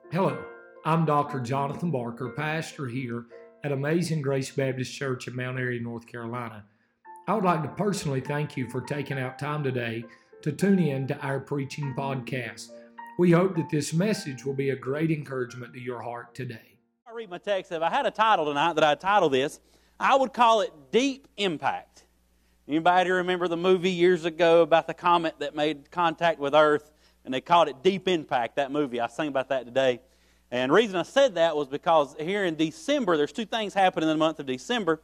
Hello, I'm Dr. Jonathan Barker, pastor here at Amazing Grace Baptist Church in Mount Airy, North Carolina. I would like to personally thank you for taking out time today to tune in to our preaching podcast. We hope that this message will be a great encouragement to your heart today. I read my text. If I had a title tonight that I'd title this, I would call it Deep Impact. Anybody remember the movie years ago about the comet that made contact with Earth? And they called it Deep Impact, that movie. I sang about that today. And the reason I said that was because here in December, there's two things happening in the month of December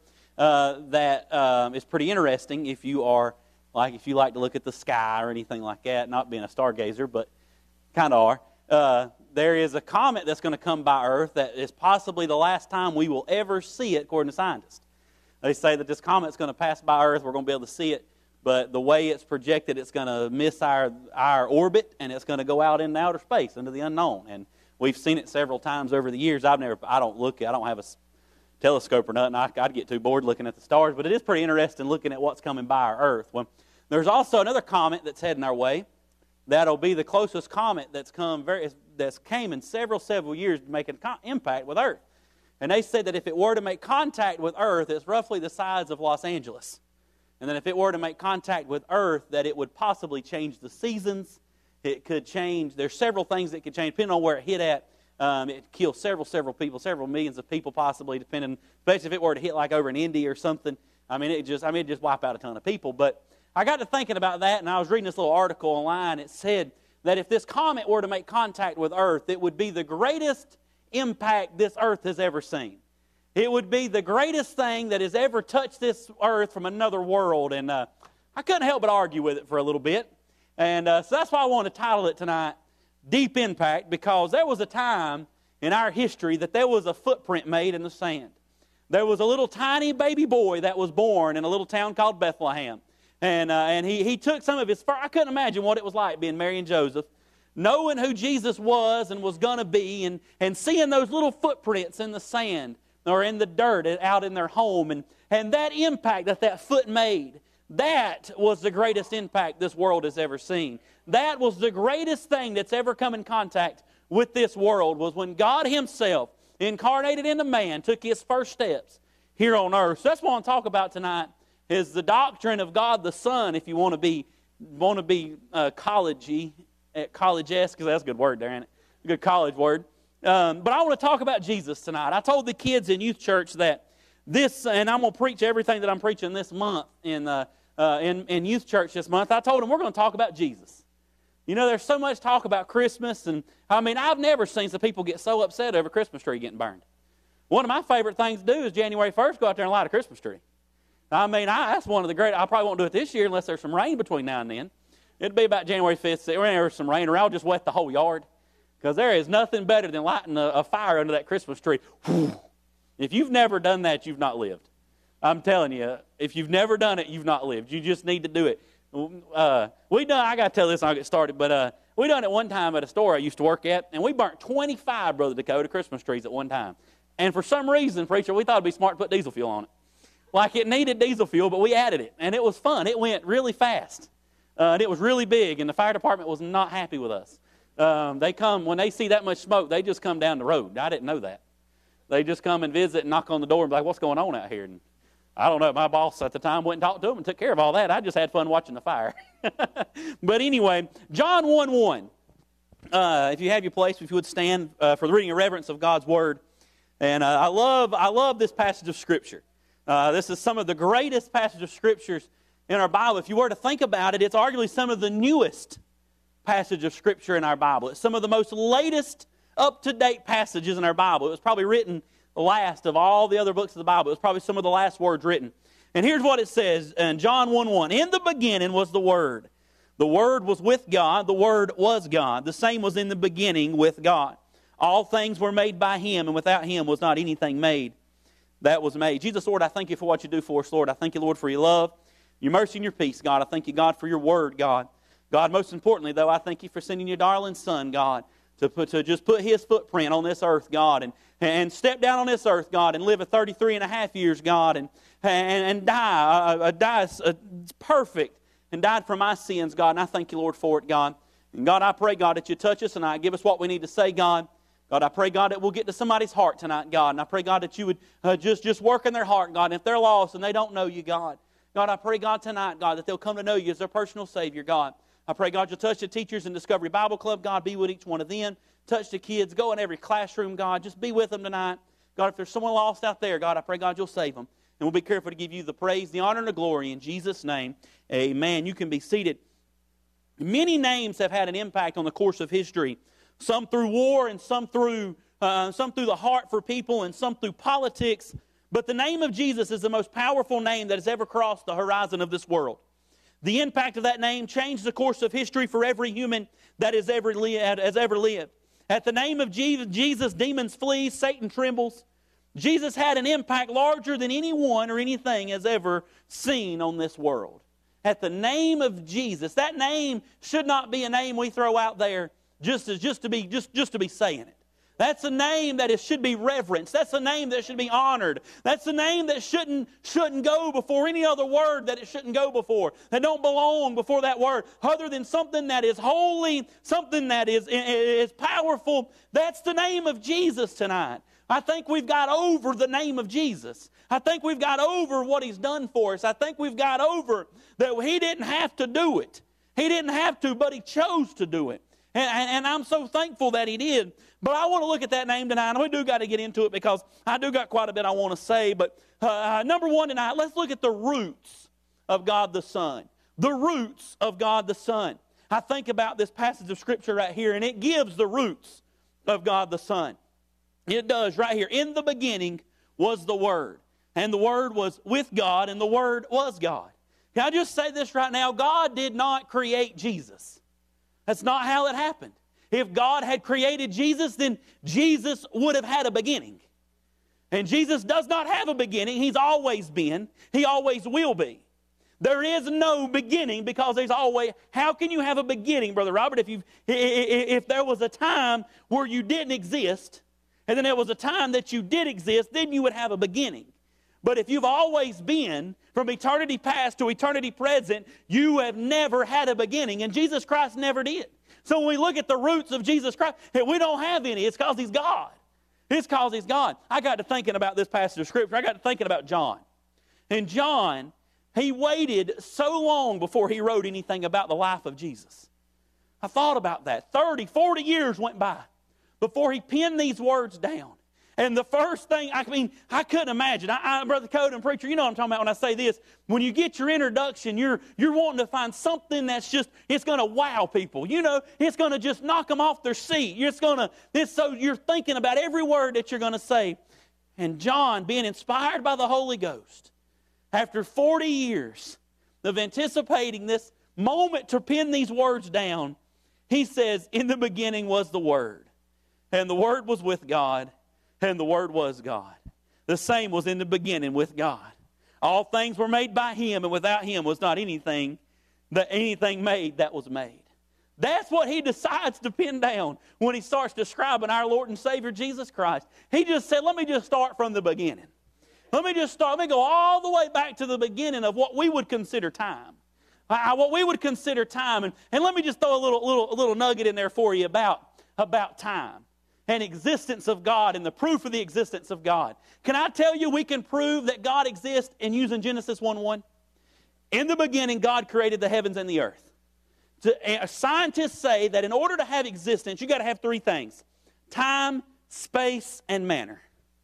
that is pretty interesting if you like to look at the sky or anything like that, not being a stargazer, but kind of are. There is a comet that's going to come by Earth that is possibly the last time we will ever see it, according to scientists. They say that this comet's going to pass by Earth, we're going to be able to see it, but the way it's projected, it's going to miss our orbit, and it's going to go out into outer space, into the unknown. And we've seen it several times over the years. I don't have a telescope or nothing. I'd get too bored looking at the stars, but it is pretty interesting looking at what's coming by our Earth. Well, there's also another comet that's heading our way. That'll be the closest comet that's came in several years to make an impact with Earth. And they said that if it were to make contact with Earth, it's roughly the size of Los Angeles. And then if it were to make contact with Earth, that it would possibly change the seasons. It could change. There's several things that could change, depending on where it hit at. It could kill several people, several millions of people possibly, depending, especially if it were to hit like over in India or something. It'd just wipe out a ton of people. But I got to thinking about that, and I was reading this little article online. It said that if this comet were to make contact with Earth, it would be the greatest impact this Earth has ever seen. It would be the greatest thing that has ever touched this Earth from another world. And I couldn't help but argue with it for a little bit. And so that's why I want to title it tonight, Deep Impact, because there was a time in our history that there was a footprint made in the sand. There was a little tiny baby boy that was born in a little town called Bethlehem. And he took some of his first. I couldn't imagine what it was like being Mary and Joseph, knowing who Jesus was and was going to be, and seeing those little footprints in the sand or in the dirt out in their home. And that impact that foot made, that was the greatest impact this world has ever seen. That was the greatest thing that's ever come in contact with this world, was when God Himself, incarnated into man, took His first steps here on earth. So that's what I want to talk about tonight, is the doctrine of God the Son, if you want to be college-y, college-esque, because that's a good word there, ain't it? A good college word. But I want to talk about Jesus tonight. I told the kids in youth church that and I'm going to preach everything that I'm preaching this month in youth church this month. I told them we're going to talk about Jesus. You know, there's so much talk about Christmas, and I've never seen some people get so upset over a Christmas tree getting burned. One of my favorite things to do is January 1st, go out there and light a Christmas tree. That's one of the great. I probably won't do it this year unless there's some rain between now and then. It'll be about January 5th, or there's some rain, or I'll just wet the whole yard. Because there is nothing better than lighting a fire under that Christmas tree. If you've never done that, you've not lived. I'm telling you, if you've never done it, you've not lived. You just need to do it. I got to tell this and I'll get started, but we done it one time at a store I used to work at, and we burnt 25, Brother Dakota, Christmas trees at one time. And for some reason, preacher, we thought it'd be smart to put diesel fuel on it. Like it needed diesel fuel, but we added it, and it was fun. It went really fast, and it was really big, and the fire department was not happy with us. When they see that much smoke, they just come down the road. I didn't know that. They just come and visit and knock on the door and be like, what's going on out here? And I don't know. My boss at the time went and talked to them and took care of all that. I just had fun watching the fire. But anyway, John 1:1. If you have your place, if you would stand for the reading and reverence of God's Word. And I love this passage of Scripture. This is some of the greatest passages of Scriptures in our Bible. If you were to think about it, it's arguably some of the newest passage of Scripture in our Bible. It's some of the most latest, up-to-date passages in our Bible. It was probably written last of all the other books of the Bible. It was probably some of the last words written. And here's what it says in John 1:1. In the beginning was the Word. The Word was with God. The Word was God. The same was in the beginning with God. All things were made by Him, and without Him was not anything made that was made. Jesus, Lord, I thank You for what You do for us, Lord. I thank You, Lord, for Your love, Your mercy, and Your peace, God. I thank You, God, for Your Word, God. God, most importantly, though, I thank You for sending Your darling Son, God, to just put His footprint on this earth, God, and step down on this earth, God, and live 33 and a half years, God, and die perfect, and died for my sins, God, and I thank You, Lord, for it, God. And God, I pray, God, that You touch us tonight, give us what we need to say, God. God, I pray, God, that we'll get to somebody's heart tonight, God. And I pray, God, that you would just work in their heart, God. And if they're lost and they don't know you, God, God, I pray, God, tonight, God, that they'll come to know you as their personal Savior, God. I pray, God, you'll touch the teachers in Discovery Bible Club, God. Be with each one of them. Touch the kids. Go in every classroom, God. Just be with them tonight. God, if there's someone lost out there, God, I pray, God, you'll save them. And we'll be careful to give you the praise, the honor, and the glory in Jesus' name. Amen. You can be seated. Many names have had an impact on the course of history. Some through war and some through the heart for people and some through politics. But the name of Jesus is the most powerful name that has ever crossed the horizon of this world. The impact of that name changed the course of history for every human that has ever lived. At the name of Jesus, demons flee, Satan trembles. Jesus had an impact larger than anyone or anything has ever seen on this world. At the name of Jesus, that name should not be a name we throw out there just to be saying it. That's a name that should be reverenced. That's a name that should be honored. That's a name that shouldn't go before any other word that it shouldn't go before. That don't belong before that word. Other than something that is holy, something that is powerful. That's the name of Jesus tonight. I think we've got over the name of Jesus. I think we've got over what He's done for us. I think we've got over that He didn't have to do it. He didn't have to, but He chose to do it. And I'm so thankful that He did. But I want to look at that name tonight. And we do got to get into it because I do got quite a bit I want to say. But number one tonight, let's look at the roots of God the Son. The roots of God the Son. I think about this passage of Scripture right here, and it gives the roots of God the Son. It does right here. In the beginning was the Word. And the Word was with God, and the Word was God. Can I just say this right now? God did not create Jesus. That's not how it happened. If God had created Jesus, then Jesus would have had a beginning. And Jesus does not have a beginning. He's always been. He always will be. There is no beginning because there's always... How can you have a beginning, Brother Robert, if there was a time where you didn't exist, and then there was a time that you did exist, then you would have a beginning. But if you've always been, from eternity past to eternity present, you have never had a beginning, and Jesus Christ never did. So when we look at the roots of Jesus Christ, we don't have any. It's because He's God. It's because He's God. I got to thinking about this passage of Scripture. I got to thinking about John. And John, he waited so long before he wrote anything about the life of Jesus. I thought about that. 30, 40 years went by before he penned these words down. And the first thing, I couldn't imagine. Brother Code and Preacher, you know what I'm talking about when I say this. When you get your introduction, you're wanting to find something that's just, it's going to wow people. You know, it's going to just knock them off their seat. So you're thinking about every word that you're going to say. And John, being inspired by the Holy Ghost, after 40 years of anticipating this moment to pen these words down, he says, in the beginning was the Word, and the Word was with God, and the Word was God. The same was in the beginning with God. All things were made by Him, and without Him was not anything made that was made. That's what he decides to pin down when he starts describing our Lord and Savior Jesus Christ. He just said, let me just start from the beginning. Let me go all the way back to the beginning of what we would consider time. What we would consider time. And let me just throw a little nugget in there for you about time and existence of God and the proof of the existence of God. Can I tell you we can prove that God exists in using Genesis 1:1? In the beginning, God created the heavens and the earth. Scientists say that in order to have existence, you got to have three things: time, space, and matter.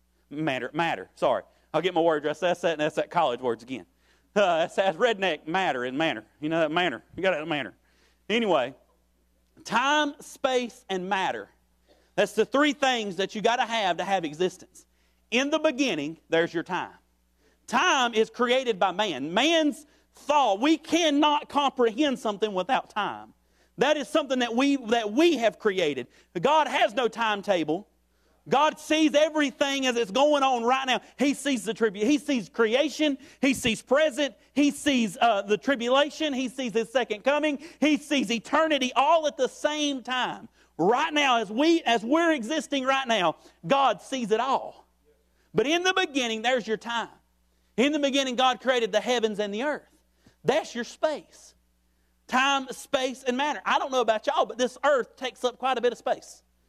Sorry, I'll get my word address. That's that college words again. That's redneck matter and manner. You know that manner. You got that manner. Anyway, time, space, and matter. That's the three things that you got to have existence. In the beginning, there's your time. Time is created by man. Man's thought. We cannot comprehend something without time. That is something that we have created. God has no timetable. God sees everything as it's going on right now. He sees He sees creation. He sees present. He sees the tribulation. He sees His second coming. He sees eternity all at the same time. Right now, as we're existing right now, God sees it all. But in the beginning, there's your time. In the beginning, God created the heavens and the earth. That's your space. Time, space, and matter. I don't know about y'all, but this earth takes up quite a bit of space.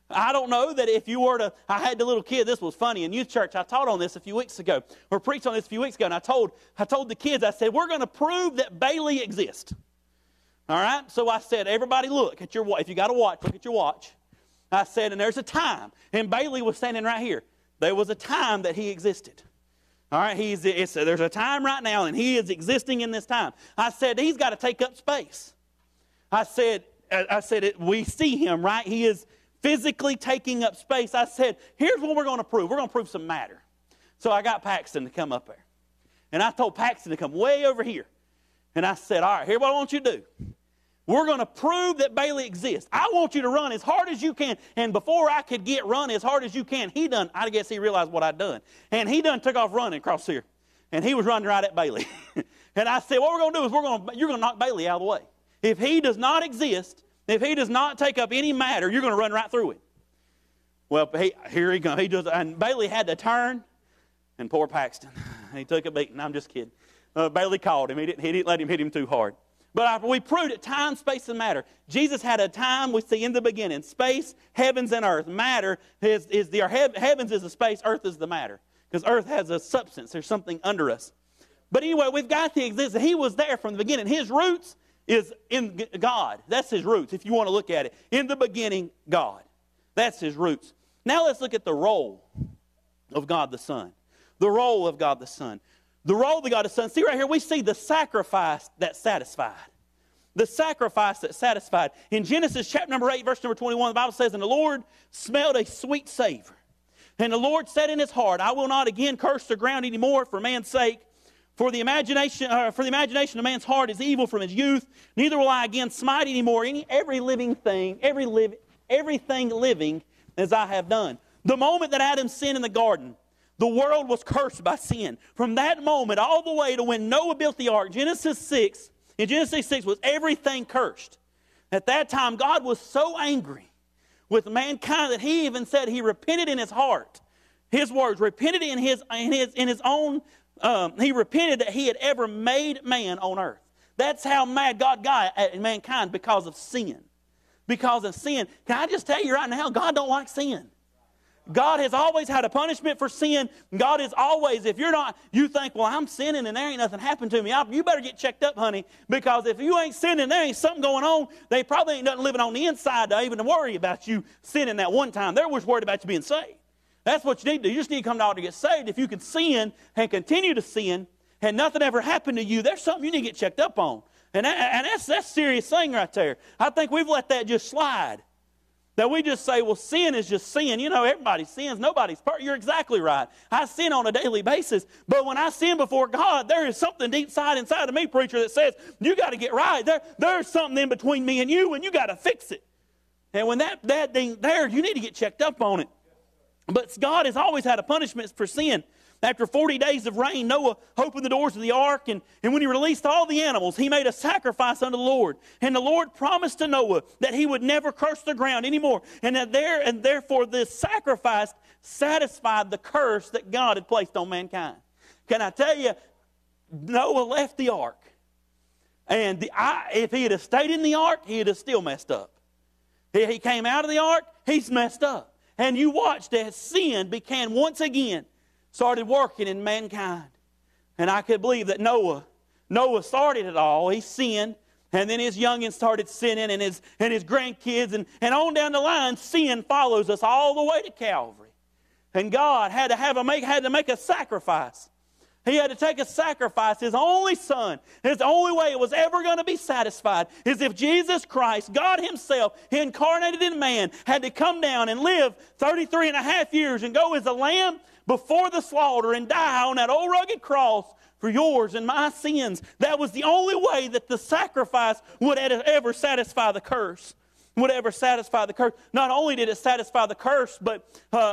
I don't know that if you were to, I had the little kid, this was funny, in youth church, I taught on this a few weeks ago, or preached on this a few weeks ago, and I told the kids, I said, we're going to prove that Bailey exists. All right? So I said, everybody look at your watch. If you got a watch, look at your watch. I said, and there's a time. And Bailey was standing right here. There was a time that he existed. All right? There's a time right now, and he is existing in this time. I said, he's got to take up space. I said, we see him, right? He is physically taking up space. I said, here's what we're going to prove. We're going to prove some matter. So I got Paxton to come up there. And I told Paxton to come way over here. And I said, all right, here's what I want you to do. We're going to prove that Bailey exists. I want you to run as hard as you can. And before I could get run as hard as you can, I guess he realized what I'd done. And he took off running across here. And he was running right at Bailey. And I said, what we're going to do is you're going to knock Bailey out of the way. If he does not exist, if he does not take up any matter, you're going to run right through it. Well, here he comes. And Bailey had to turn, and poor Paxton, he took a beating. I'm just kidding. Bailey called him. He didn't let him hit him too hard. But we proved it, time, space, and matter. Jesus had a time we see in the beginning. Space, heavens, and earth. Matter heavens is the space, earth is the matter. Because earth has a substance. There's something under us. But anyway, we've got the existence. He was there from the beginning. His roots is in God. That's his roots, if you want to look at it. In the beginning, God. That's his roots. Now let's look at the role of God the Son. The role of God the Son. The role of God the Son. See right here, we see the sacrifice that satisfied. The sacrifice that satisfied. In Genesis chapter number 8, verse number 21, the Bible says, and the Lord smelled a sweet savor. And the Lord said in his heart, I will not again curse the ground anymore for man's sake. For the imagination of man's heart is evil from his youth. Neither will I again smite anymore everything living as I have done. The moment that Adam sinned in the garden, the world was cursed by sin. From that moment all the way to when Noah built the ark, Genesis 6 was everything cursed. At that time, God was so angry with mankind that he even said he repented in his heart. His words, repented in his own. He repented that he had ever made man on earth. That's how mad God got at mankind because of sin. Because of sin. Can I just tell you right now, God don't like sin. God has always had a punishment for sin. God is always, if you think, well, I'm sinning and there ain't nothing happened to me. You better get checked up, honey. Because if you ain't sinning, there ain't something going on. They probably ain't nothing living on the inside to even worry about you sinning that one time. They're just worried about you being saved. That's what you need to do. You just need to come to altar to get saved. If you can sin and continue to sin and nothing ever happened to you, there's something you need to get checked up on. And that's a serious thing right there. I think we've let that just slide. That we just say, well, sin is just sin. You know, everybody sins. Nobody's perfect. You're exactly right. I sin on a daily basis. But when I sin before God, there is something deep inside of me, preacher, that says, you got to get right. There's something in between me and you got to fix it. And when that thing there, you need to get checked up on it. But God has always had a punishment for sin. After 40 days of rain, Noah opened the doors of the ark, and when he released all the animals, he made a sacrifice unto the Lord. And the Lord promised to Noah that he would never curse the ground anymore, and therefore this sacrifice satisfied the curse that God had placed on mankind. Can I tell you, Noah left the ark, and if he had stayed in the ark, he would have still messed up. He came out of the ark, he's messed up. And you watched as sin began once again, started working in mankind. And I could believe that Noah started it all. He sinned, and then his youngins started sinning, and his grandkids, and on down the line, sin follows us all the way to Calvary. And God had to make a sacrifice. He had to take a sacrifice. His only Son, his only way it was ever going to be satisfied is if Jesus Christ, God himself, incarnated in man, had to come down and live 33 and a half years and go as a lamb before the slaughter and die on that old rugged cross for yours and my sins. That was the only way that the sacrifice would ever satisfy the curse. Would ever satisfy the curse. Not only did it satisfy the curse, but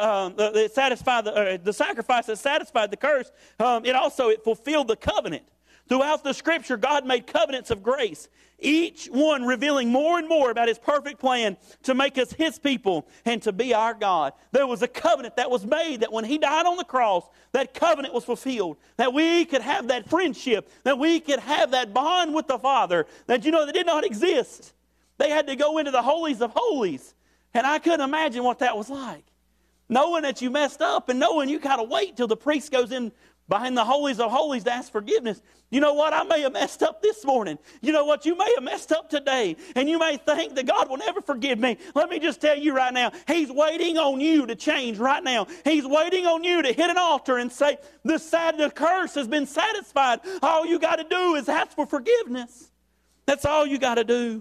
it satisfied the sacrifice that satisfied the curse. It fulfilled the covenant. Throughout the Scripture, God made covenants of grace, each one revealing more and more about his perfect plan to make us his people and to be our God. There was a covenant that was made that when he died on the cross, that covenant was fulfilled. That we could have that friendship, that we could have that bond with the Father that did not exist. They had to go into the holies of holies And I couldn't imagine what that was like. Knowing that you messed up and knowing you got to wait till the priest goes in behind the holies of holies to ask forgiveness. You know what? I may have messed up this morning. You know what? You may have messed up today. And you may think that God will never forgive me. Let me just tell you right now, He's waiting on you to change right now. He's waiting on you to hit an altar and say, the curse has been satisfied. All you got to do is ask for forgiveness. That's all you got to do.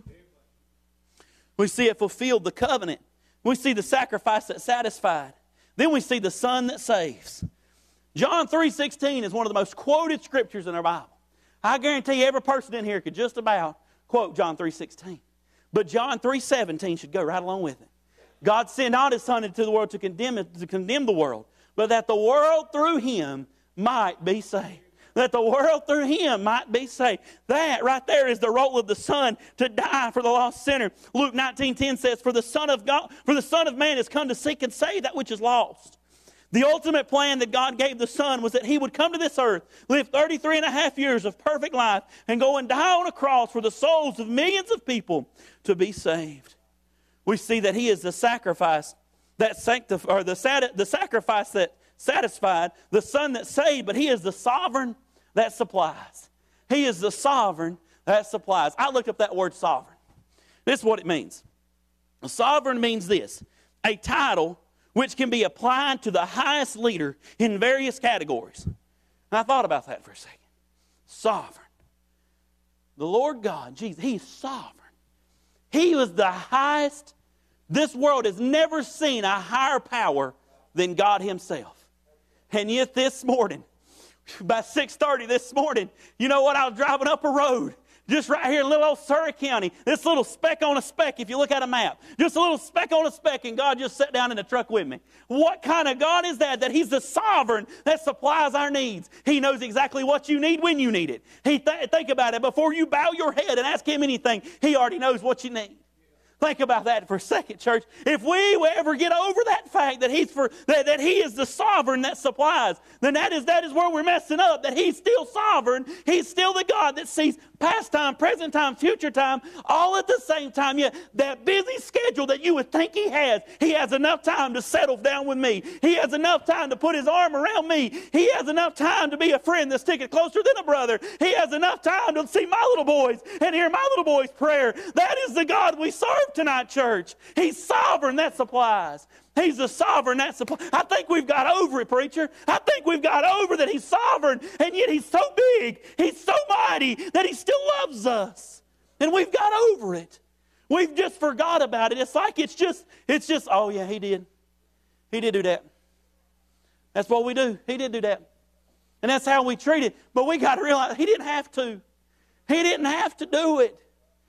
We see it fulfilled, the covenant. We see the sacrifice that satisfied. Then we see the Son that saves. John 3:16 is one of the most quoted scriptures in our Bible. I guarantee every person in here could just about quote John 3:16. But John 3:17 should go right along with it. God sent not His Son into the world to condemn the world, but that the world through Him might be saved. That the world through Him might be saved. That right there is the role of the Son, to die for the lost sinner. Luke 19:10 says, For the Son of Man has come to seek and save that which is lost. The ultimate plan that God gave the Son was that He would come to this earth, live 33 and a half years of perfect life, and go and die on a cross for the souls of millions of people to be saved. We see that He is the sacrifice that the sacrifice that satisfied, the Son that saved, but He is the sovereign that supplies. He is the sovereign that supplies. I looked up that word sovereign. This is what it means. A sovereign means this: a title which can be applied to the highest leader in various categories. And I thought about that for a second. Sovereign. The Lord God, Jesus, He's sovereign. He was the highest. This world has never seen a higher power than God Himself. And yet this morning, by 6:30 this morning, you know what? I was driving up a road just right here in little old Surrey County. This little speck on a speck, if you look at a map. Just a little speck on a speck, and God just sat down in the truck with me. What kind of God is that? That He's the sovereign that supplies our needs. He knows exactly what you need when you need it. Think about it. Before you bow your head and ask Him anything, He already knows what you need. Think about that for a second, church. If we will ever get over that fact that that He is the sovereign that supplies, then that is where we're messing up. That He's still sovereign. He's still the God that sees past time, present time, future time, all at the same time. Yet that busy schedule that you would think He has enough time to settle down with me. He has enough time to put His arm around me. He has enough time to be a friend that's sticking closer than a brother. He has enough time to see my little boys and hear my little boys' prayer. That is the God we serve tonight, church. He's sovereign that supplies. He's the sovereign that supplies. I think we've got over it, preacher. I think we've got over that He's sovereign, and yet He's so big, He's so mighty that He still loves us. And we've got over it. We've just forgot about it. It's like it's just, oh yeah, He did. He did do that. That's what we do. He did do that. And that's how we treat it. But we got to realize He didn't have to. He didn't have to do it.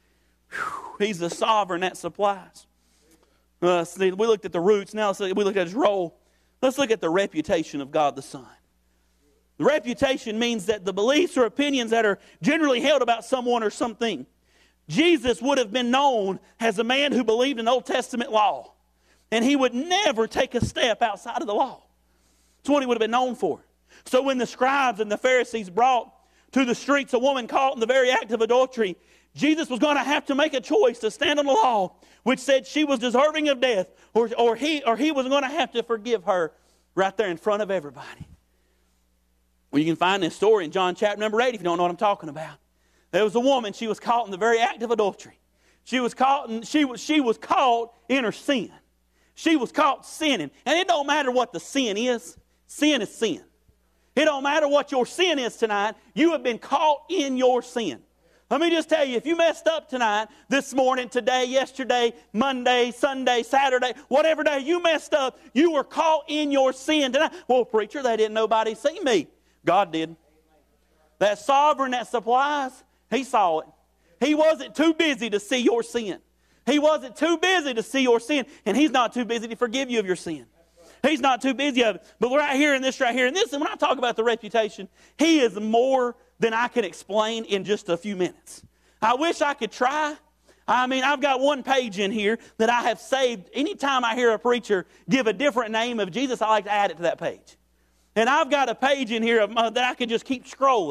He's the sovereign that supplies. We looked at the roots. Now we looked at His role. Let's look at the reputation of God the Son. The reputation means that the beliefs or opinions that are generally held about someone or something. Jesus would have been known as a man who believed in Old Testament law. And He would never take a step outside of the law. That's what He would have been known for. So when the scribes and the Pharisees brought to the streets a woman caught in the very act of adultery, Jesus was going to have to make a choice to stand on the law, which said she was deserving of death, or he was going to have to forgive her right there in front of everybody. Well, you can find this story in John chapter number 8 if you don't know what I'm talking about. There was a woman, she was caught in the very act of adultery. She was caught in her sin. She was caught sinning. And it don't matter what the sin is. Sin is sin. It don't matter what your sin is tonight. You have been caught in your sin. Let me just tell you, if you messed up tonight, this morning, today, yesterday, Monday, Sunday, Saturday, whatever day you messed up, you were caught in your sin tonight. Well, preacher, they didn't nobody see me. God did. That sovereign that supplies, He saw it. He wasn't too busy to see your sin. He wasn't too busy to see your sin, and He's not too busy to forgive you of your sin. He's not too busy of it. But right here and this, and when I talk about the reputation, He is more than I can explain in just a few minutes. I wish I could try. I mean, I've got one page in here that I have saved. Anytime I hear a preacher give a different name of Jesus, I like to add it to that page. And I've got a page in here that I can just keep scrolling.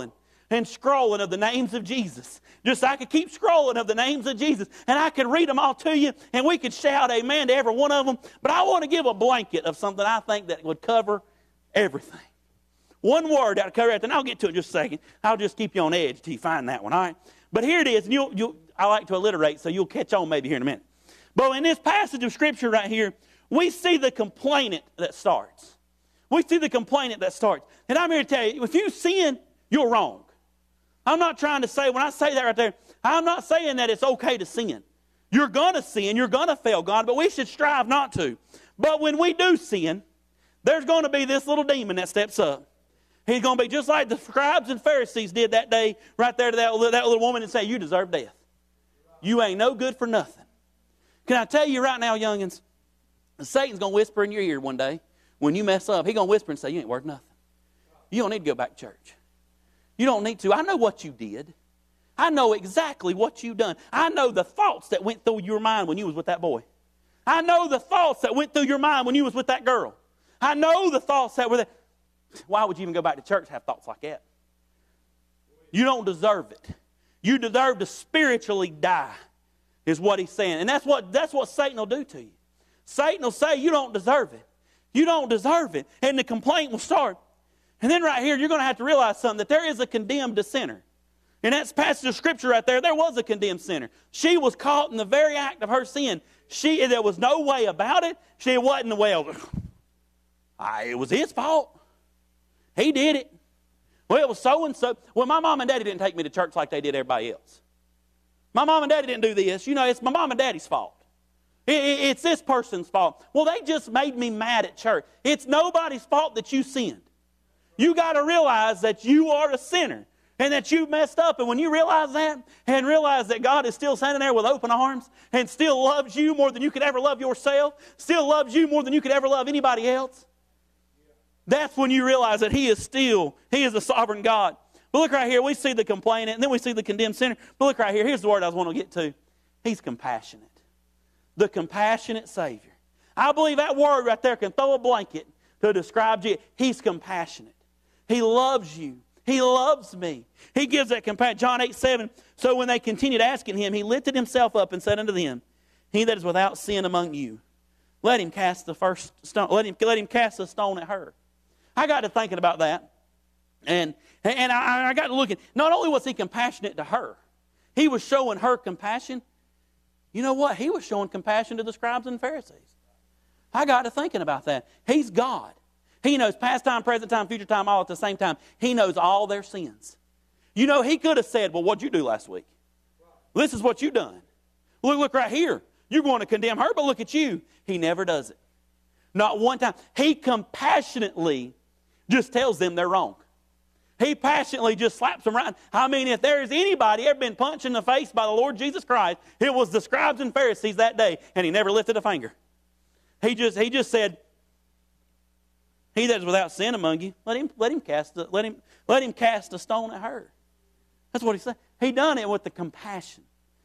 and scrolling of the names of Jesus. Just I could keep scrolling of the names of Jesus, and I could read them all to you, and we could shout amen to every one of them. But I want to give a blanket of something I think that would cover everything. One word that would cover everything. I'll get to it in just a second. I'll just keep you on edge till you find that one, all right? But here it is, and I like to alliterate, so you'll catch on maybe here in a minute. But in this passage of Scripture right here, we see the complainant that starts. We see the complainant that starts. And I'm here to tell you, if you sin, you're wrong. I'm not trying to say, when I say that right there, I'm not saying that it's okay to sin. You're going to sin, you're going to fail God, but we should strive not to. But when we do sin, there's going to be this little demon that steps up. He's going to be just like the scribes and Pharisees did that day right there to that little woman and say, you deserve death. You ain't no good for nothing. Can I tell you right now, youngins, Satan's going to whisper in your ear one day when you mess up. He's going to whisper and say, you ain't worth nothing. You don't need to go back to church. You don't need to. I know what you did. I know exactly what you done. I know the thoughts that went through your mind when you was with that boy. I know the thoughts that went through your mind when you was with that girl. I know the thoughts that were there. Why would you even go back to church and have thoughts like that? You don't deserve it. You deserve to spiritually die, is what he's saying. And that's what Satan will do to you. Satan will say, you don't deserve it. You don't deserve it. And the complaint will start. And then right here, you're going to have to realize something, that there is a condemned sinner. In that passage of Scripture right there was a condemned sinner. She was caught in the very act of her sin. There was no way about it. She wasn't the way of it. It was his fault. He did it. Well, it was so-and-so. Well, my mom and daddy didn't take me to church like they did everybody else. My mom and daddy didn't do this. It's my mom and daddy's fault. It's this person's fault. Well, they just made me mad at church. It's nobody's fault that you sinned. You got to realize that you are a sinner and that you messed up. And when you realize that and realize that God is still standing there with open arms and still loves you more than you could ever love yourself, still loves you more than you could ever love anybody else, that's when you realize that He is a sovereign God. But look right here, we see the complainant, and then we see the condemned sinner. But look right here, here's the word I want to get to. He's compassionate. The compassionate Savior. I believe that word right there can throw a blanket to describe Jesus. He's compassionate. He loves you. He loves me. He gives that compassion. John 8:7. So when they continued asking Him, He lifted Himself up and said unto them, He that is without sin among you, let him cast the first stone. Let him cast a stone at her. I got to thinking about that. And I got to looking. Not only was He compassionate to her, He was showing her compassion. You know what? He was showing compassion to the scribes and Pharisees. I got to thinking about that. He's God. He knows past time, present time, future time, all at the same time. He knows all their sins. He could have said, well, what'd you do last week? Well, this is what you done. Look right here. You're going to condemn her, but look at you. He never does it. Not one time. He compassionately just tells them they're wrong. He passionately just slaps them right. I mean, if there's anybody ever been punched in the face by the Lord Jesus Christ, it was the scribes and Pharisees that day, and He never lifted a finger. He just said, He that is without sin among you, let him cast a stone at her. That's what He said. He done it with the compassion.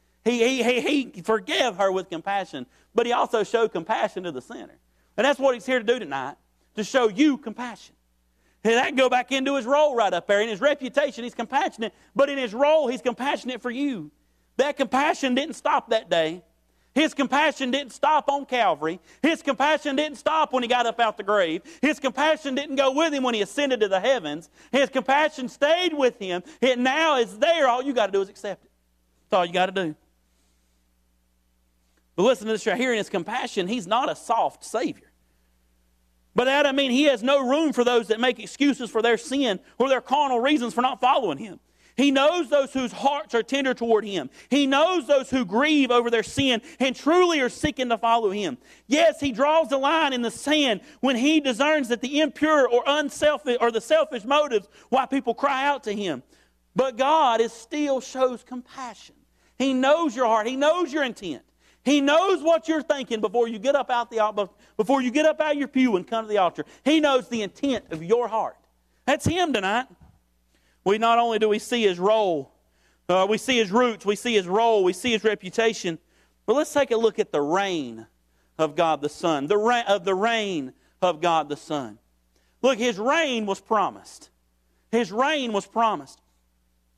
He forgave her with compassion, but He also showed compassion to the sinner. And that's what He's here to do tonight, to show you compassion. And that can go back into His role right up there. In His reputation, He's compassionate, but in His role, He's compassionate for you. That compassion didn't stop that day. His compassion didn't stop on Calvary. His compassion didn't stop when He got up out the grave. His compassion didn't go with Him when He ascended to the heavens. His compassion stayed with Him. It now is there. All you got to do is accept it. That's all you got to do. But listen to this right here. In His compassion, He's not a soft Savior. But that, I mean, He has no room for those that make excuses for their sin or their carnal reasons for not following Him. He knows those whose hearts are tender toward Him. He knows those who grieve over their sin and truly are seeking to follow Him. Yes, He draws the line in the sand when He discerns that the impure or unselfish or the selfish motives why people cry out to Him. But God still shows compassion. He knows your heart. He knows your intent. He knows what you're thinking before you get up out of your pew and come to the altar. He knows the intent of your heart. That's Him tonight. We not only do we see His role, we see His roots, we see His role, we see His reputation, but let's take a look at the reign of God the Son. The reign of God the Son. Look, His reign was promised. His reign was promised.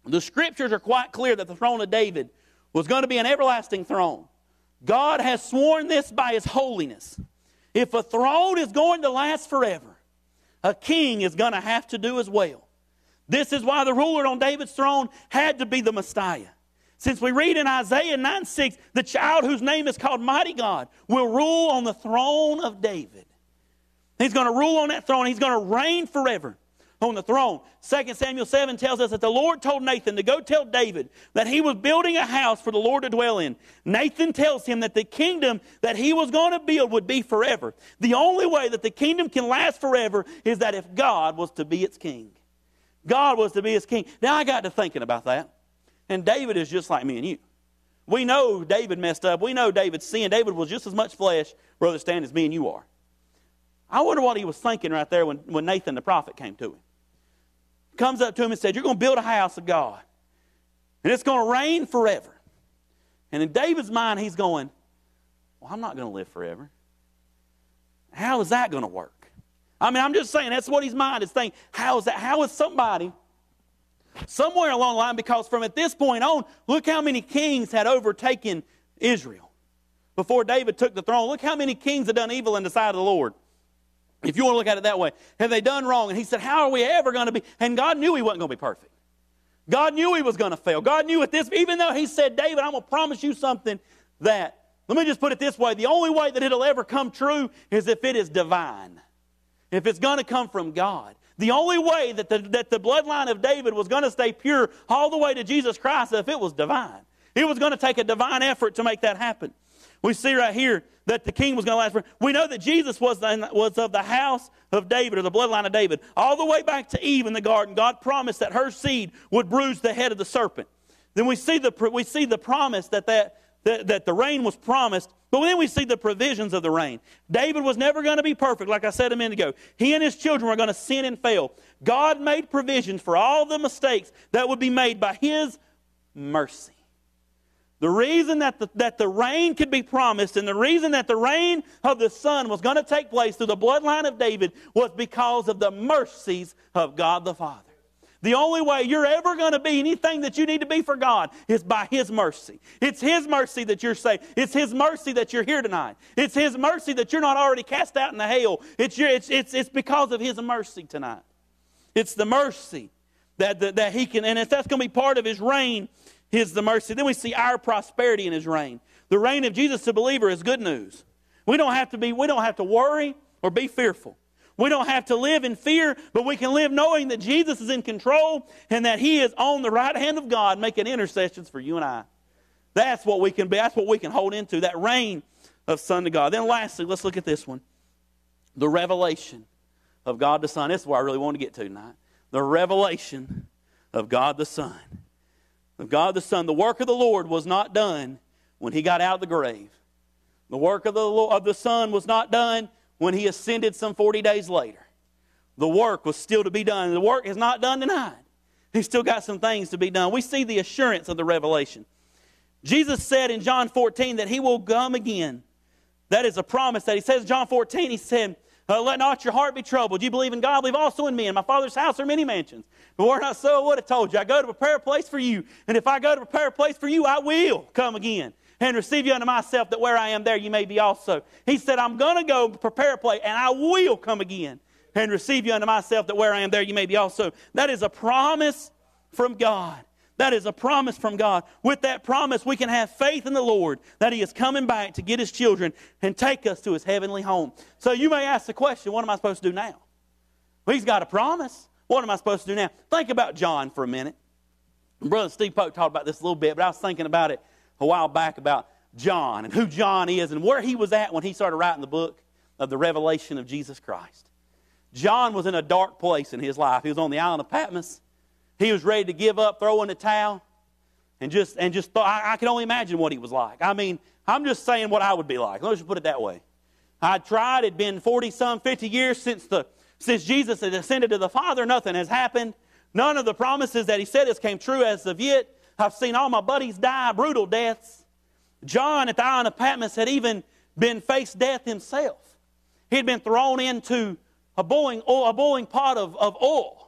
The Scriptures are quite clear that the throne of David was going to be an everlasting throne. God has sworn this by His holiness. If a throne is going to last forever, a king is going to have to do as well. This is why the ruler on David's throne had to be the Messiah. Since we read in Isaiah 9:6, the child whose name is called Mighty God will rule on the throne of David. He's going to rule on that throne. He's going to reign forever on the throne. 2 Samuel 7 tells us that the Lord told Nathan to go tell David that he was building a house for the Lord to dwell in. Nathan tells him that the kingdom that he was going to build would be forever. The only way that the kingdom can last forever is that if God was to be its king. God was to be its king. Now I got to thinking about that. And David is just like me and you. We know David messed up. We know David sinned. David was just as much flesh, Brother Stan, as me and you are. I wonder what he was thinking right there when Nathan the prophet came to him. Comes up to him and said, you're going to build a house of God. And it's going to reign forever. And in David's mind, he's going, well, I'm not going to live forever. How is that going to work? I mean, I'm just saying, that's what his mind is thinking. How is that? How is somebody, somewhere along the line, because from at this point on, look how many kings had overtaken Israel. Before David took the throne, look how many kings had done evil in the sight of the Lord. If you want to look at it that way, have they done wrong? And he said, how are we ever going to be? And God knew he wasn't going to be perfect. God knew he was going to fail. God knew at this, even though he said, David, I'm going to promise you something that, let me just put it this way, the only way that it'll ever come true is if it is divine. If it's going to come from God. The only way that the bloodline of David was going to stay pure all the way to Jesus Christ is if it was divine. It was going to take a divine effort to make that happen. We see right here that the king was going to last forever. We know that Jesus was of the house of David, or the bloodline of David. All the way back to Eve in the garden, God promised that her seed would bruise the head of the serpent. Then we see the promise that the rain was promised, but then we see the provisions of the rain. David was never going to be perfect, like I said a minute ago. He and his children were going to sin and fail. God made provisions for all the mistakes that would be made by His mercy. The reason that the rain could be promised, and the reason that the reign of the Son was going to take place through the bloodline of David, was because of the mercies of God the Father. The only way you're ever going to be anything that you need to be for God is by His mercy. It's His mercy that you're saved. It's His mercy that you're here tonight. It's His mercy that you're not already cast out in the hell. It's because of His mercy tonight. It's the mercy that He can, and if that's going to be part of His reign, is the mercy. Then we see our prosperity in His reign. The reign of Jesus to believer is good news. We don't have to worry or be fearful. We don't have to live in fear, but we can live knowing that Jesus is in control and that He is on the right hand of God making intercessions for you and I. That's what we can be. That's what we can hold into, that reign of Son to God. Then lastly, let's look at this one. The revelation of God the Son. This is where I really want to get to tonight. The revelation of God the Son. Of God the Son. The work of the Lord was not done when He got out of the grave. The work of the Son was not done when He ascended some 40 days later. The work was still to be done. The work is not done tonight. He's still got some things to be done. We see the assurance of the revelation. Jesus said in John 14 that He will come again. That is a promise that He says in John 14. He said, let not your heart be troubled. You believe in God, believe also in me. In my Father's house are many mansions. But were not so, I would have told you. I go to prepare a place for you. And if I go to prepare a place for you, I will come again and receive you unto myself, that where I am there you may be also. He said, I'm going to go prepare a place, and I will come again and receive you unto myself, that where I am there you may be also. That is a promise from God. That is a promise from God. With that promise, we can have faith in the Lord that He is coming back to get His children and take us to His heavenly home. So you may ask the question, what am I supposed to do now? Well, He's got a promise. What am I supposed to do now? Think about John for a minute. Brother Steve Polk talked about this a little bit, but I was thinking about it a while back about John and who John is and where he was at when he started writing the book of the revelation of Jesus Christ. John was in a dark place in his life. He was on the island of Patmos. He was ready to give up, throw in the towel, and just thought, I can only imagine what he was like. I mean, I'm just saying what I would be like. Let's just put it that way. I tried. It'd been 50 years since Jesus had ascended to the Father. Nothing has happened. None of the promises that He said has came true as of yet. I've seen all my buddies die brutal deaths. John at the island of Patmos had even been faced death himself. He had been thrown into a boiling pot of oil.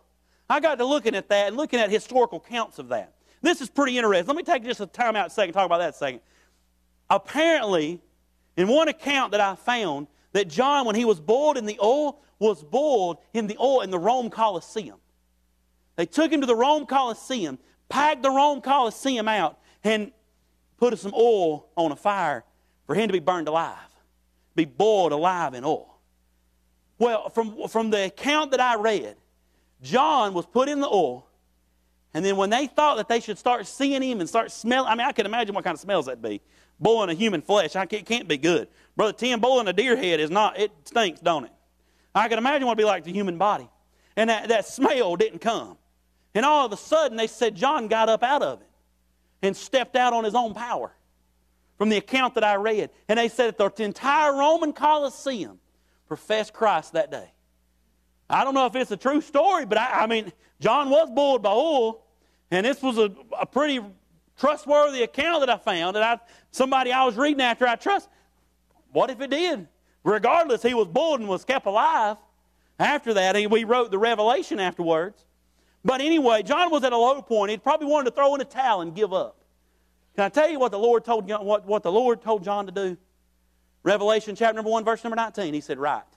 I got to looking at that and looking at historical counts of that. This is pretty interesting. Let me take just a time out a second, talk about that a second. Apparently, in one account that I found, that John, when he was boiled in the oil, was boiled in the oil in the Rome Colosseum. They took him to the Rome Colosseum, packed the Rome Colosseum out, and put some oil on a fire for him to be burned alive, be boiled alive in oil. Well, from the account that I read, John was put in the oil, and then when they thought that they should start seeing him and start smelling, I mean, I can imagine what kind of smells that'd be. Boiling a human flesh, it can't be good. Brother Tim, boiling a deer head it stinks, don't it? I can imagine what it'd be like the human body. And that smell didn't come. And all of a sudden, they said John got up out of it and stepped out on his own power. From the account that I read. And they said that the entire Roman Colosseum professed Christ that day. I don't know if it's a true story, but I mean, John was boiled by oil, and this was a pretty trustworthy account that I found, that somebody I was reading after I trust. What if it did? Regardless, he was boiled and was kept alive. After that, we wrote the Revelation afterwards. But anyway, John was at a low point. He probably wanted to throw in a towel and give up. Can I tell you what the Lord told John to do? Revelation chapter number 1, verse number 19. He said, "Write."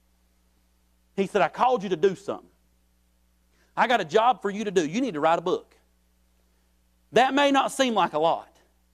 He said, "I called you to do something. I got a job for you to do. You need to write a book." That may not seem like a lot,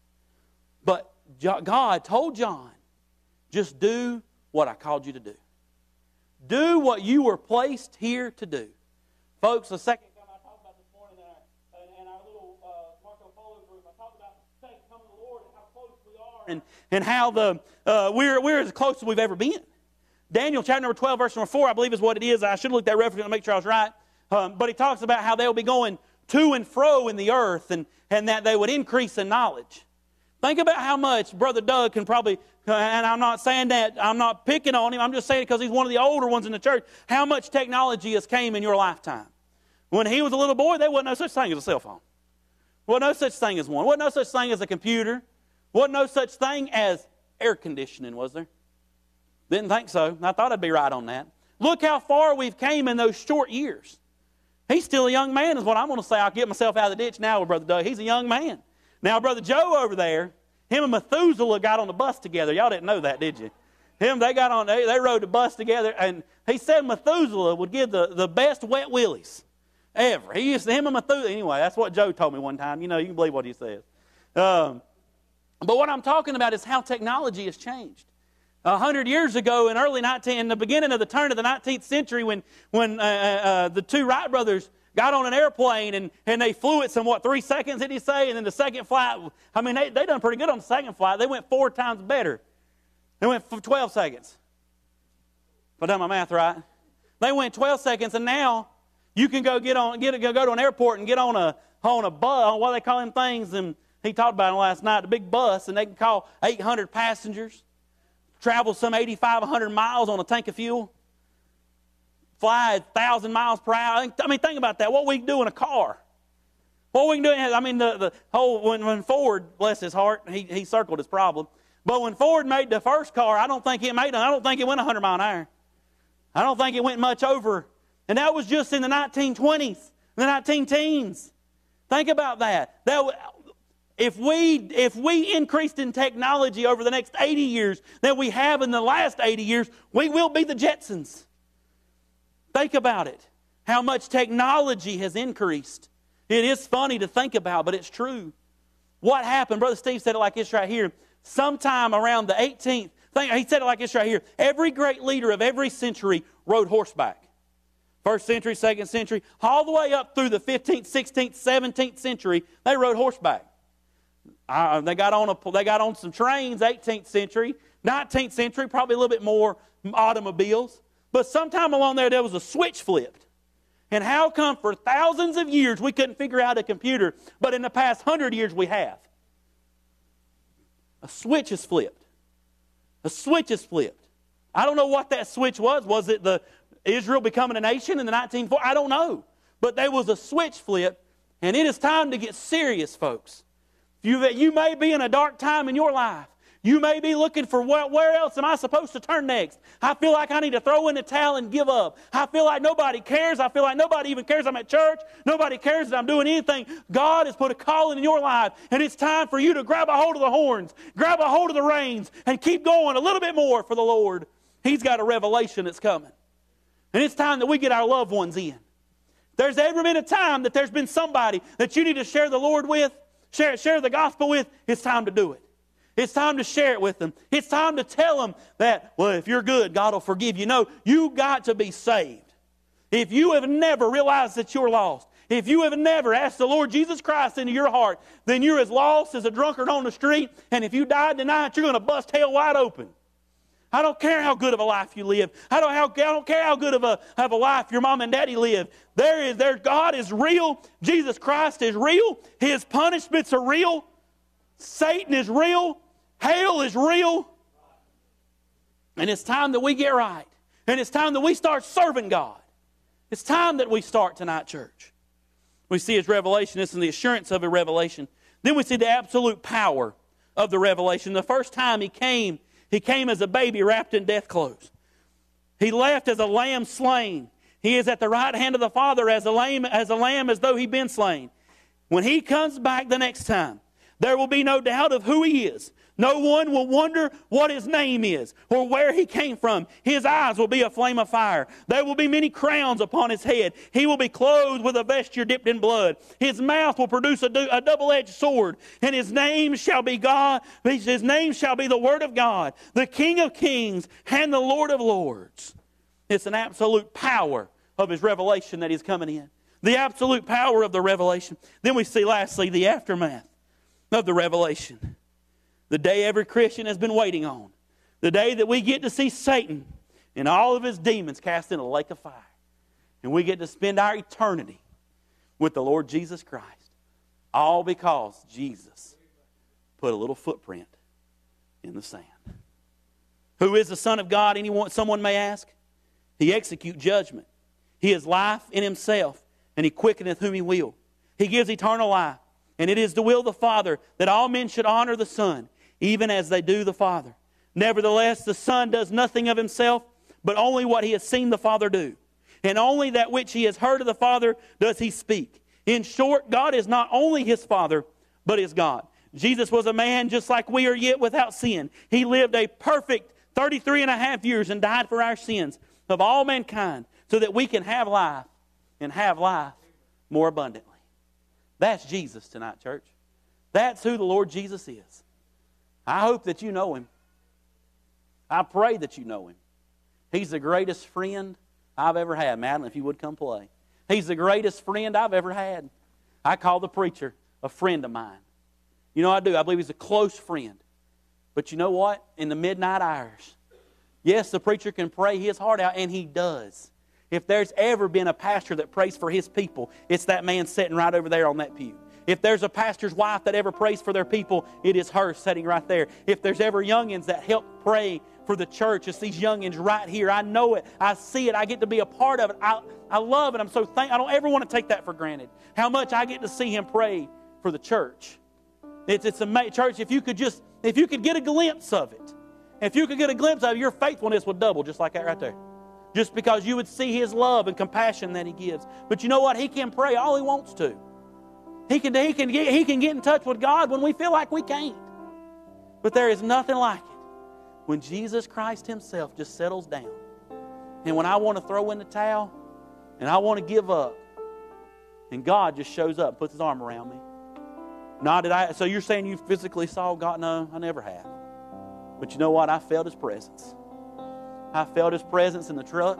but God told John, just do what I called you to do. Do what you were placed here to do. Folks, the second time I talked about this morning in our little Marco Polo group, I talked about faith coming to the Lord and how close we are and how we're as close as we've ever been. Daniel chapter number 12, verse number 4, I believe is what it is. I should have looked at that reference to make sure I was right. But he talks about how they'll be going to and fro in the earth and that they would increase in knowledge. Think about how much Brother Doug can probably, and I'm not saying that, I'm not picking on him, I'm just saying it because he's one of the older ones in the church, how much technology has came in your lifetime. When he was a little boy, there wasn't no such thing as a cell phone. Wasn't no such thing as one. Wasn't no such thing as a computer. Wasn't no such thing as air conditioning, was there? Didn't think so. I thought I'd be right on that. Look how far we've came in those short years. He's still a young man is what I'm going to say. I'll get myself out of the ditch now with Brother Doug. He's a young man. Now, Brother Joe over there, him and Methuselah got on the bus together. Y'all didn't know that, did you? They rode the bus together, and he said Methuselah would give the best wet willies ever. Him and Methuselah, anyway, that's what Joe told me one time. You know, you can believe what he says. But what I'm talking about is how technology has changed. 100 years ago, in the beginning of the turn of the 19th century, when the two Wright brothers got on an airplane and they flew it 3 seconds, did he say? And then the second flight, I mean, they done pretty good on the second flight. They went 4 times better. They went for 12 seconds. If I done my math right. They went 12 seconds, and now you can go to an airport and get on a bus, what they call them things, and he talked about it last night, the big bus, and they can call 800 passengers, travel some 100 miles on a tank of fuel, fly 1,000 miles per hour. I mean, think about that. What we can do in a car. What we can do, I mean, the whole, when Ford, bless his heart, he circled his problem. But when Ford made the first car, I don't think it went 100 mile an hour. I don't think it went much over. And that was just in the 1920s, the 19-teens. Think about that. If we increased in technology over the next 80 years that we have in the last 80 years, we will be the Jetsons. Think about it. How much technology has increased. It is funny to think about, but it's true. What happened? Brother Steve said it like this right here. Sometime around the 18th, he said it like this right here. Every great leader of every century rode horseback. 1st century, 2nd century, all the way up through the 15th, 16th, 17th century, they rode horseback. They got on some trains, 18th century, 19th century, probably a little bit more automobiles. But sometime along there was a switch flipped. And how come for thousands of years we couldn't figure out a computer, but in the past 100 years we have? A switch is flipped. A switch is flipped. I don't know what that switch was. Was it the Israel becoming a nation in the 1940s? I don't know. But there was a switch flip, and it is time to get serious, folks. You may be in a dark time in your life. You may be looking for where else am I supposed to turn next? I feel like I need to throw in the towel and give up. I feel like nobody cares. I feel like nobody even cares I'm at church. Nobody cares that I'm doing anything. God has put a calling in your life, and it's time for you to grab a hold of the horns, grab a hold of the reins, and keep going a little bit more for the Lord. He's got a revelation that's coming. And it's time that we get our loved ones in. There's ever been a time that there's been somebody that you need to share the Lord with, share the gospel with, it's time to do it. It's time to share it with them. It's time to tell them that, well, if you're good, God will forgive you. No, you got to be saved. If you have never realized that you're lost, if you have never asked the Lord Jesus Christ into your heart, then you're as lost as a drunkard on the street, and if you died tonight, you're going to bust hell wide open. I don't care how good of a life you live. I don't care how good of a life your mom and daddy live. God is real. Jesus Christ is real. His punishments are real. Satan is real. Hell is real. And it's time that we get right. And it's time that we start serving God. It's time that we start tonight, church. We see His revelation. This is the assurance of a revelation. Then we see the absolute power of the revelation. The first time He came as a baby wrapped in death clothes. He left as a lamb slain. He is at the right hand of the Father as a lamb as though He'd been slain. When He comes back the next time, there will be no doubt of who He is. No one will wonder what His name is or where He came from. His eyes will be a flame of fire. There will be many crowns upon His head. He will be clothed with a vesture dipped in blood. His mouth will produce a double-edged sword. And His name shall be God. His name shall be the Word of God, the King of kings and the Lord of lords. It's an absolute power of His revelation that He's coming in. The absolute power of the revelation. Then we see lastly the aftermath of the revelation. The day every Christian has been waiting on. The day that we get to see Satan and all of his demons cast in a lake of fire. And we get to spend our eternity with the Lord Jesus Christ. All because Jesus put a little footprint in the sand. Who is the Son of God? Someone may ask. He executes judgment. He is life in Himself, and He quickeneth whom He will. He gives eternal life. And it is the will of the Father that all men should honor the Son, even as they do the Father. Nevertheless, the Son does nothing of Himself, but only what He has seen the Father do. And only that which He has heard of the Father does He speak. In short, God is not only His Father, but His God. Jesus was a man just like we are, yet without sin. He lived a perfect 33 and a half years and died for our sins of all mankind, so that we can have life and have life more abundantly. That's Jesus tonight, church. That's who the Lord Jesus is. I hope that you know Him. I pray that you know Him. He's the greatest friend I've ever had. Madeline, if you would come play. He's the greatest friend I've ever had. I call the preacher a friend of mine. You know I do. I believe he's a close friend. But you know what? In the midnight hours, yes, the preacher can pray his heart out, and he does. If there's ever been a pastor that prays for his people, it's that man sitting right over there on that pew. If there's a pastor's wife that ever prays for their people, it is her sitting right there. If there's ever youngins that help pray for the church, it's these youngins right here. I know it. I see it. I get to be a part of it. I love it. I'm so thankful. I don't ever want to take that for granted. How much I get to see him pray for the church. It's amazing. Church, if you could get a glimpse of it, if you could get a glimpse of it, your faithfulness would double just like that right there. Just because you would see his love and compassion that he gives. But you know what? He can pray all he wants to. He can get in touch with God when we feel like we can't. But there is nothing like it when Jesus Christ himself just settles down. And when I want to throw in the towel and I want to give up, and God just shows up and puts his arm around me. So you're saying you physically saw God? No, I never have. But you know what? I felt his presence. I felt his presence in the truck.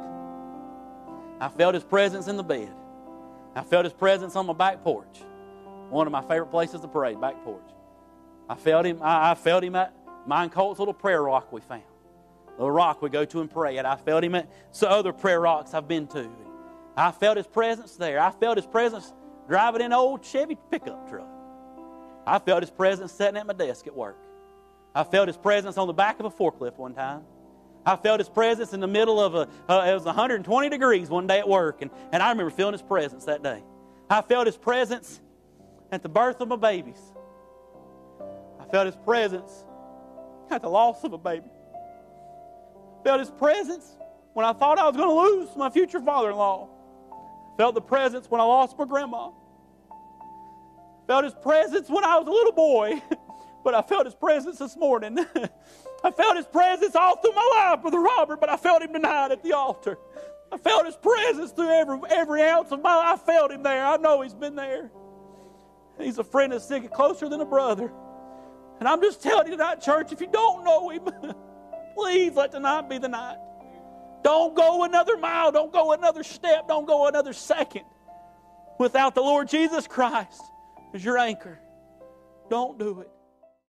I felt his presence in the bed. I felt his presence on my back porch. One of my favorite places to pray, back porch. I felt him at mine Colt's little prayer rock we found. The rock we go to and pray at. I felt him at some other prayer rocks I've been to. I felt his presence there. I felt his presence driving an old Chevy pickup truck. I felt his presence sitting at my desk at work. I felt his presence on the back of a forklift one time. I felt his presence in the middle of it was 120 degrees one day at work, and I remember feeling his presence that day. I felt his presence at the birth of my babies. I felt his presence at the loss of a baby. Felt His presence when I thought I was going to lose my future father-in-law. Felt the presence when I lost my grandma. Felt His presence when I was a little boy. But I felt His presence this morning. I felt His presence all through my life, Brother Robert, but I felt Him tonight at the altar. I felt His presence through every ounce of my life. I felt Him there. I know He's been there. He's a friend that's sticking closer than a brother. And I'm just telling you tonight, church, if you don't know Him, please let tonight be the night. Don't go another mile. Don't go another step. Don't go another second without the Lord Jesus Christ as your anchor. Don't do it.